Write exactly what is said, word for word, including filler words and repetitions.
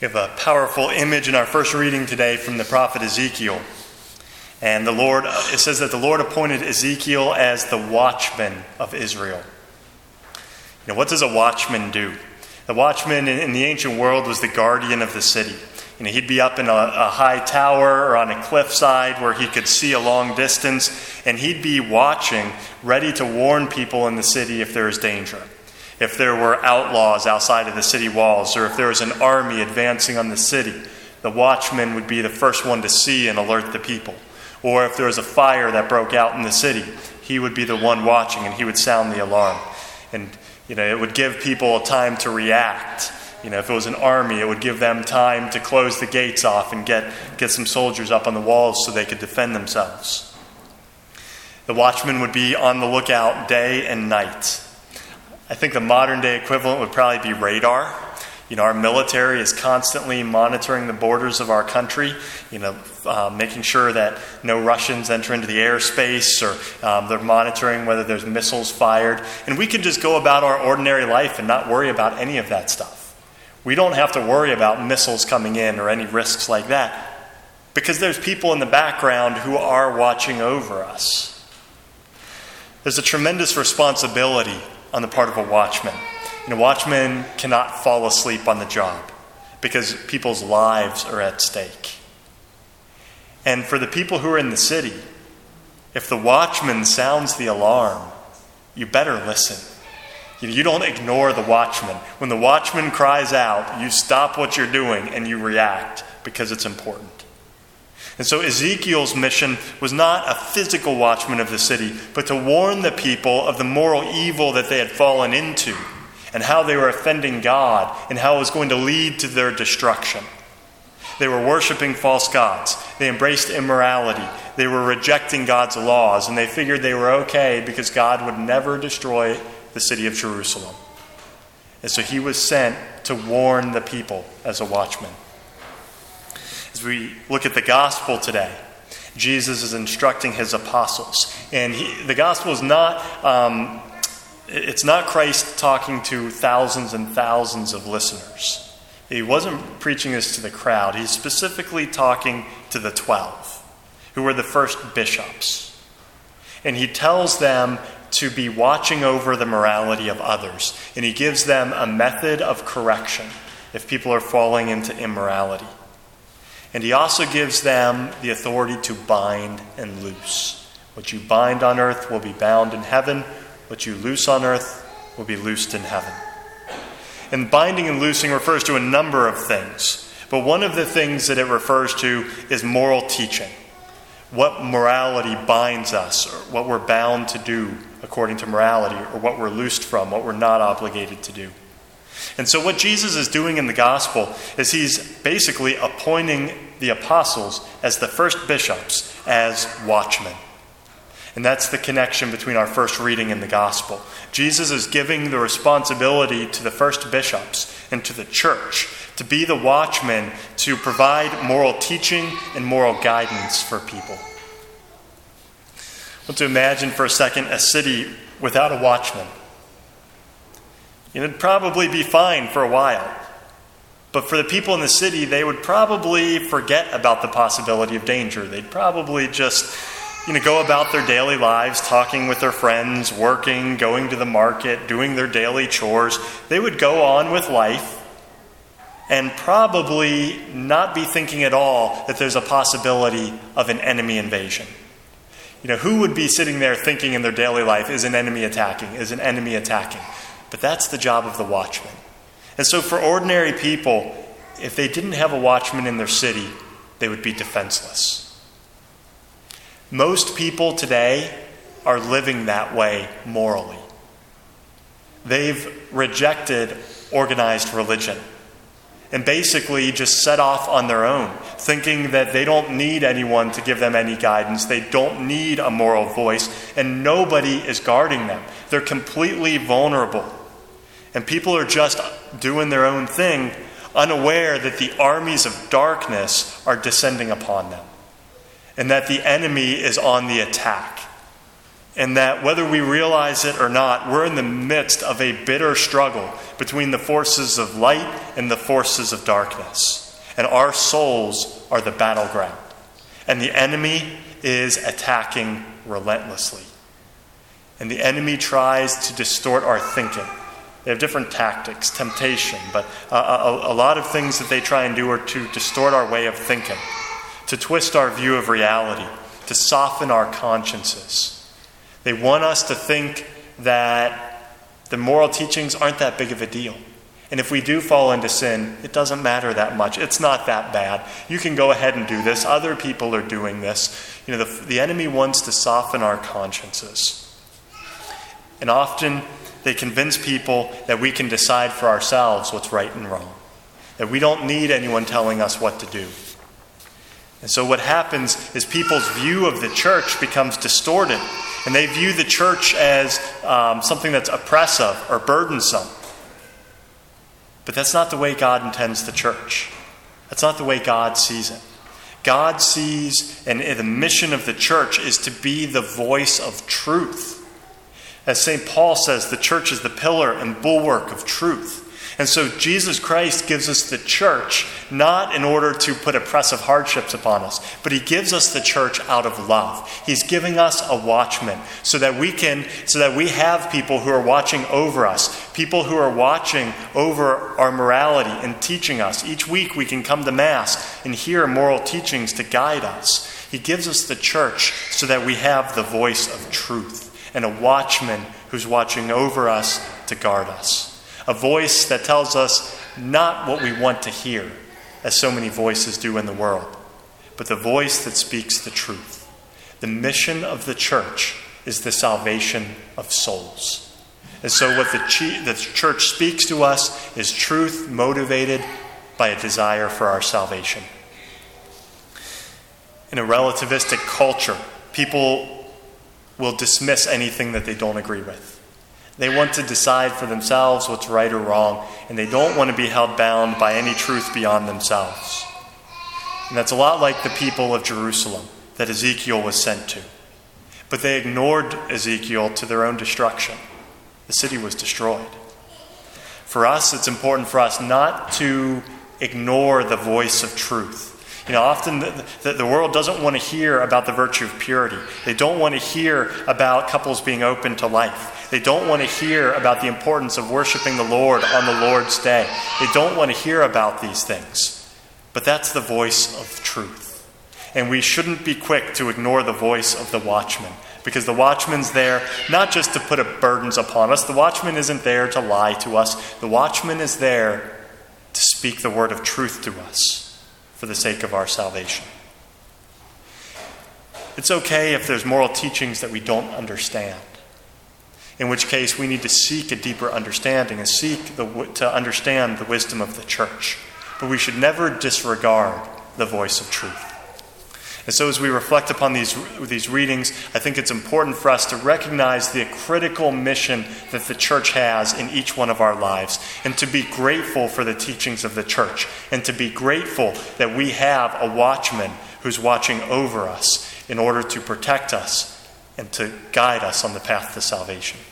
We have a powerful image in our first reading today from the prophet Ezekiel. And the Lord, it says that the Lord appointed Ezekiel as the watchman of Israel. You know, what does a watchman do? The watchman in the ancient world was the guardian of the city. You know, he'd be up in a, a high tower or on a cliffside where he could see a long distance, and he'd be watching, ready to warn people in the city if there is danger. If there were outlaws outside of the city walls, or if there was an army advancing on the city, the watchman would be the first one to see and alert the people. Or if there was a fire that broke out in the city, he would be the one watching and he would sound the alarm. And, you know, it would give people time to react. You know, if it was an army, it would give them time to close the gates off and get, get some soldiers up on the walls so they could defend themselves. The watchman would be on the lookout day and night. I think the modern day equivalent would probably be radar. You know, our military is constantly monitoring the borders of our country, you know, uh, making sure that no Russians enter into the airspace, or um, they're monitoring whether there's missiles fired. And we can just go about our ordinary life and not worry about any of that stuff. We don't have to worry about missiles coming in or any risks like that, because there's people in the background who are watching over us. There's a tremendous responsibility on the part of a watchman. You know, watchmen cannot fall asleep on the job because people's lives are at stake. And for the people who are in the city, if the watchman sounds the alarm, you better listen. You know, you don't ignore the watchman. When the watchman cries out, you stop what you're doing and you react because it's important. And so Ezekiel's mission was not a physical watchman of the city, but to warn the people of the moral evil that they had fallen into, and how they were offending God, and how it was going to lead to their destruction. They were worshiping false gods. They embraced immorality. They were rejecting God's laws, and they figured they were okay because God would never destroy the city of Jerusalem. And so he was sent to warn the people as a watchman. As we look at the gospel today, Jesus is instructing his apostles. And he, the gospel is not, um, it's not Christ talking to thousands and thousands of listeners. He wasn't preaching this to the crowd. He's specifically talking to the twelve, who were the first bishops. And he tells them to be watching over the morality of others. And he gives them a method of correction if people are falling into immorality. And he also gives them the authority to bind and loose. What you bind on earth will be bound in heaven. What you loose on earth will be loosed in heaven. And binding and loosing refers to a number of things. But one of the things that it refers to is moral teaching. What morality binds us, or what we're bound to do according to morality, or what we're loosed from, what we're not obligated to do. And so what Jesus is doing in the gospel is he's basically appointing the apostles as the first bishops, as watchmen. And that's the connection between our first reading and the gospel. Jesus is giving the responsibility to the first bishops and to the church to be the watchmen, to provide moral teaching and moral guidance for people. I want to imagine for a second a city without a watchman. It'd probably be fine for a while. But for the people in the city, they would probably forget about the possibility of danger. They'd probably just, you know, go about their daily lives, talking with their friends, working, going to the market, doing their daily chores. They would go on with life and probably not be thinking at all that there's a possibility of an enemy invasion. You know, who would be sitting there thinking in their daily life, is an enemy attacking, is an enemy attacking? But that's the job of the watchman. And so for ordinary people, if they didn't have a watchman in their city, they would be defenseless. Most people today are living that way morally. They've rejected organized religion and basically just set off on their own, thinking that they don't need anyone to give them any guidance. They don't need a moral voice, and nobody is guarding them. They're completely vulnerable. And people are just doing their own thing, unaware that the armies of darkness are descending upon them, and that the enemy is on the attack. And that whether we realize it or not, we're in the midst of a bitter struggle between the forces of light and the forces of darkness. And our souls are the battleground. And the enemy is attacking relentlessly. And the enemy tries to distort our thinking. They have different tactics, temptation, but a, a, a lot of things that they try and do are to distort our way of thinking, to twist our view of reality, to soften our consciences. They want us to think that the moral teachings aren't that big of a deal. And if we do fall into sin, it doesn't matter that much. It's not that bad. You can go ahead and do this. Other people are doing this. You know, the, the enemy wants to soften our consciences. And often they convince people that we can decide for ourselves what's right and wrong, that we don't need anyone telling us what to do. And so what happens is people's view of the church becomes distorted, and they view the church as um, something that's oppressive or burdensome. But that's not the way God intends the church. That's not the way God sees it. God sees, and the mission of the church is to be the voice of truth. As Saint Paul says, the church is the pillar and bulwark of truth. And so Jesus Christ gives us the church not in order to put oppressive hardships upon us, but he gives us the church out of love. He's giving us a watchman so that we can, so that we have people who are watching over us, people who are watching over our morality and teaching us. Each week we can come to Mass and hear moral teachings to guide us. He gives us the church so that we have the voice of truth and a watchman who's watching over us to guard us. A voice that tells us not what we want to hear, as so many voices do in the world, but the voice that speaks the truth. The mission of the church is the salvation of souls. And so what the, ch- the church speaks to us is truth motivated by a desire for our salvation. In a relativistic culture, people will dismiss anything that they don't agree with. They want to decide for themselves what's right or wrong, and they don't want to be held bound by any truth beyond themselves. And that's a lot like the people of Jerusalem that Ezekiel was sent to. But they ignored Ezekiel to their own destruction. The city was destroyed. For us, it's important for us not to ignore the voice of truth. You know, often the, the, the world doesn't want to hear about the virtue of purity. They don't want to hear about couples being open to life. They don't want to hear about the importance of worshiping the Lord on the Lord's day. They don't want to hear about these things. But that's the voice of truth. And we shouldn't be quick to ignore the voice of the watchman, because the watchman's there not just to put a burdens upon us. The watchman isn't there to lie to us. The watchman is there to speak the word of truth to us for the sake of our salvation. It's okay if there's moral teachings that we don't understand, in which case we need to seek a deeper understanding and seek the, to understand the wisdom of the church. But we should never disregard the voice of truth. And so as we reflect upon these, these readings, I think it's important for us to recognize the critical mission that the church has in each one of our lives, and to be grateful for the teachings of the church, and to be grateful that we have a watchman who's watching over us in order to protect us and to guide us on the path to salvation.